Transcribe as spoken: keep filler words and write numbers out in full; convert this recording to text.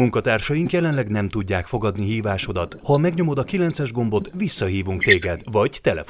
Munkatársaink jelenleg nem tudják fogadni hívásodat. Ha megnyomod a kilences gombot, visszahívunk téged, vagy telefon